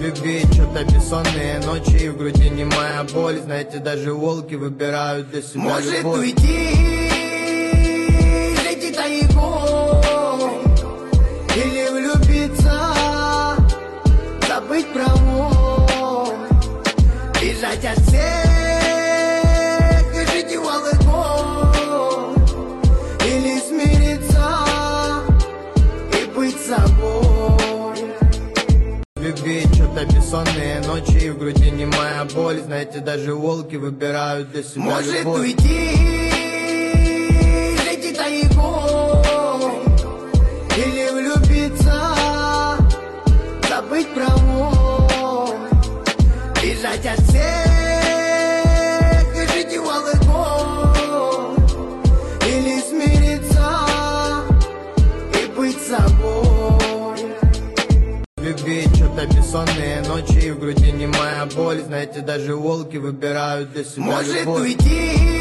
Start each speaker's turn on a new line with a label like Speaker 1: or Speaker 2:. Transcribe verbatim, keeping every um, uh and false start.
Speaker 1: любви, что-то бессонные ночи, и в груди немая боль. Знаете, даже волки выбирают для себя
Speaker 2: Может
Speaker 1: любовь.
Speaker 2: уйти, зайти тайком, или влюбиться, забыть про мой, бежать от всех и жить и волком, или смириться и быть собой.
Speaker 1: Любви, что-то бессонные ночи, и в груди немая боль. Знаете, даже волки выбирают для себя
Speaker 2: Может
Speaker 1: любовь.
Speaker 2: уйти, зайти тайком, или влюбиться, забыть про мой, бежать от всех и жить и волком, или смириться и быть собой.
Speaker 1: Любви, что-то бессонные ночи, и в груди немая боль. Знаете, даже волки выбирают для себя
Speaker 2: Может
Speaker 1: любовь.
Speaker 2: уйти,